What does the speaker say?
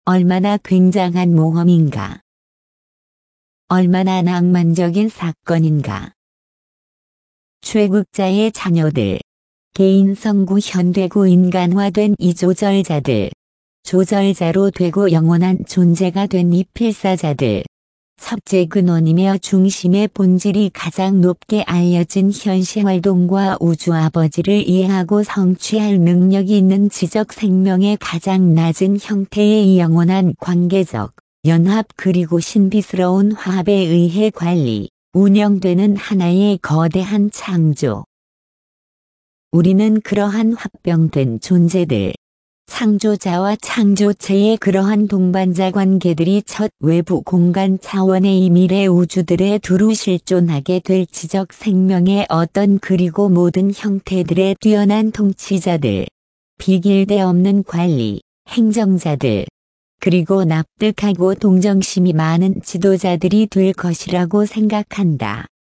얼마나 굉장한 모험인가. 얼마나 낭만적인 사건인가. 최극자의 자녀들, 개인성구 현대구 인간화된 이 조절자들, 조절자로 되고 영원한 존재가 된 이 필사자들, 섭제 근원이며 중심의 본질이 가장 높게 알려진 현시활동과 우주 아버지를 이해하고 성취할 능력이 있는 지적 생명의 가장 낮은 형태의 이 영원한 관계적 연합 그리고 신비스러운 화합에 의해 관리, 운영되는 하나의 거대한 창조. 우리는 그러한 합병된 존재들, 창조자와 창조체의 그러한 동반자 관계들이 첫 외부 공간 차원의 이 미래 우주들에 두루 실존하게 될 지적 생명의 어떤 그리고 모든 형태들의 뛰어난 통치자들, 비길대 없는 관리, 행정자들, 그리고 납득하고 동정심이 많은 지도자들이 될 것이라고 생각한다.